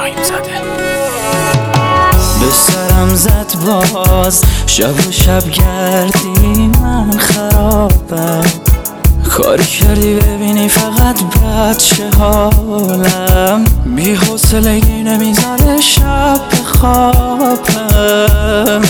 تایم زده. به سرم زد باز شب و شب گردی من خرابم. کاری کردی ببینی فقط بد چه حالم. بی حوصلگی نمیذاره شب بخوابم.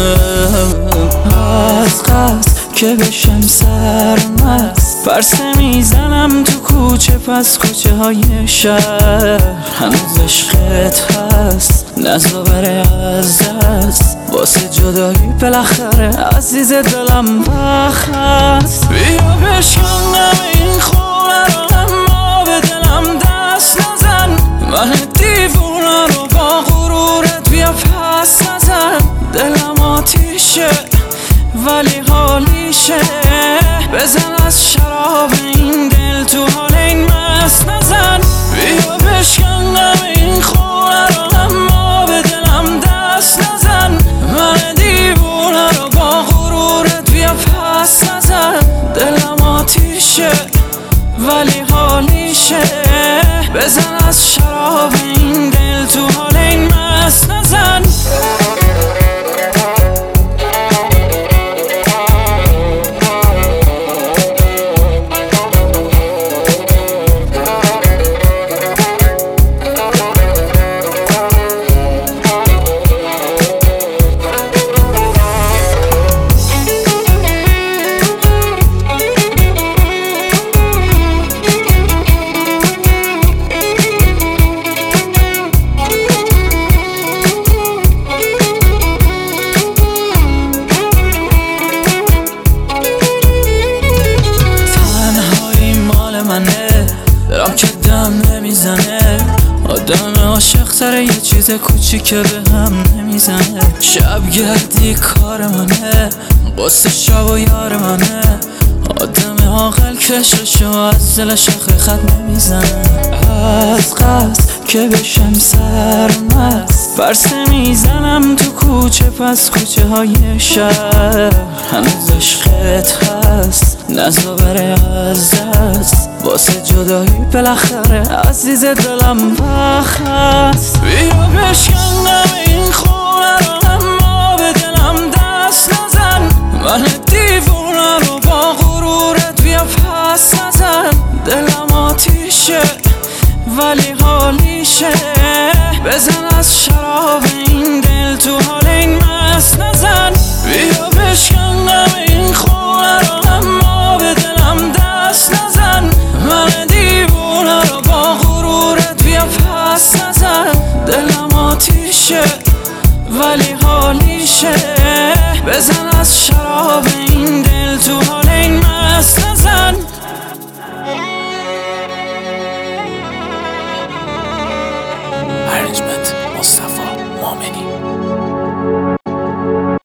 از قصد که بشم سرمست پرسه میزنم تو کوچه پس کوچه های شهر. هنوز عشقت هست نزا بره از دست واسه جدایی بالاخره عزیز دلم وقت هست. بیا بشکنم این خونه رو اما به دلم دست نزن. من دیوونه رو با غرورت بیا پس نزن. دلم آتیشه ولی حالیشه. بزن از شراب این دل تو حال این مست نزن. بیا بشکنم این خونه رو اما به دلم دست نزن. من دیوونه رو با غرورت بیا پس نزن. دلم آتیشه ولی حالیشه. بزن از شراب این دل تو حال این مست نزن. دلم که دم نمیزنه. آدم عاشق سر یه چیز کوچیکه به هم نمیزنه. شب گردی کار منه قصه شب و یار منه. آدم عاقل کششو از دلش خط نمیزنه. از قصد که بشم سرمست پرسه میزنم تو کوچه پس کوچه های شهر. هنوز عشقت هست نزا بره از دست واسه جدایی بالاخره عزیز دلم وقت هست. بیا بشکنم این خونه رو اما به دلم دست نزن. من دیوونه رو با غرورت بیا پس نزن. دلم آتیشه ولی حالیشه. بزن از شراب این دل تو حال این مست نزن. بیا بشکنم این خونه رو اما به دلم دست نزن. من دیوونه رو با غرورت بیا پس نزن. دلم آتیشه ولی حالیشه. بزن از شراب این دل تو حال این مست نزن. ارنجمنت مصطفی مومنی.